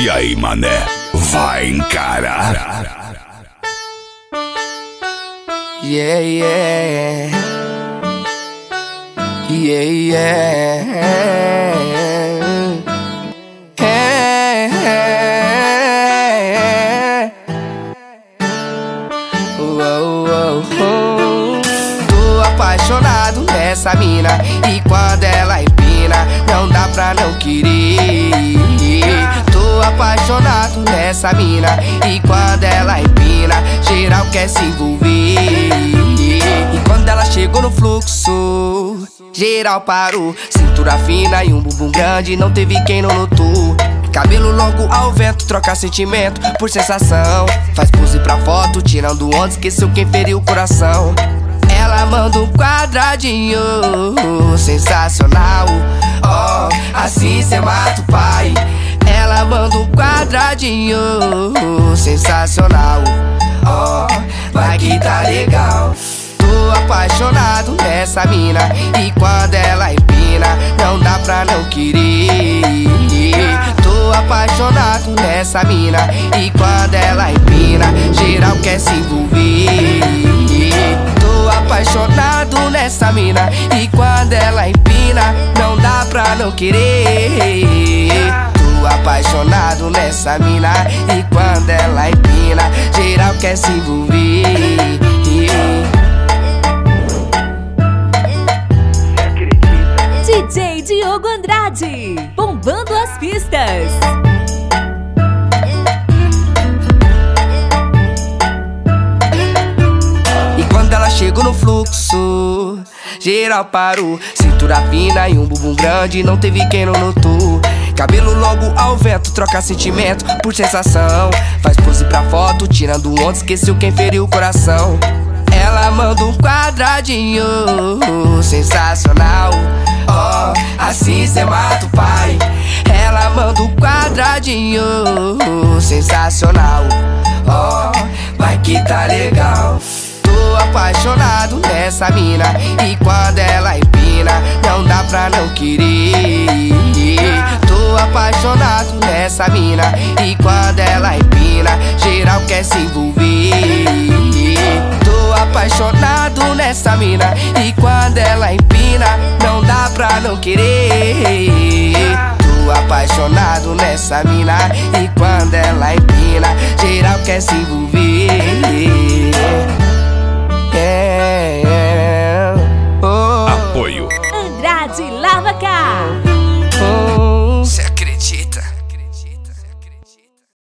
E aí, mané, vai encarar? Yeah, yeah. Yeah, yeah. Tô apaixonado nessa mina, e quando ela empina, não dá pra não querer. Tô apaixonado nessa mina, e quando ela empina, geral quer se envolver. E quando ela chegou no fluxo, geral parou. Cintura fina e um bumbum grande, não teve quem não notou. Cabelo longo ao vento, troca sentimento por sensação. Faz pose pra foto, tirando onda, esqueceu quem feriu o coração. Ela manda um quadradinho, sensacional. Oh, assim cê mata o pai. Ela manda um quadradinho, sensacional. Oh, vai que tá legal. Tô apaixonado nessa mina, e quando ela empina, não dá pra não querer. Tô apaixonado nessa mina, e quando ela empina, geral quer se envolver. Tô apaixonado nessa mina, e quando ela empina, não dá pra não querer. Tô apaixonado nessa mina, e quando ela empina, geral quer se envolver. DJ Diogo Andrade, bombando as pistas. E quando ela chegou no fluxo, geral parou. Cintura fina e um bumbum grande, não teve quem não notou. Cabelo longo ao vento, troca sentimento por sensação. Faz pose pra foto, tirando onda, esqueceu quem feriu o coração. Ela manda um quadradinho, sensacional. Oh, assim cê mata o pai. Ela manda um quadradinho, sensacional. Oh, vai que tá legal. Tô apaixonado nessa mina, e quando ela empina, não dá pra não querer. Tô apaixonado nessa mina, e quando ela empina, geral quer se envolver. Tô apaixonado nessa mina, e quando ela empina, não dá pra não querer. Tô apaixonado nessa mina, e quando ela empina, geral quer se envolver. Yeah.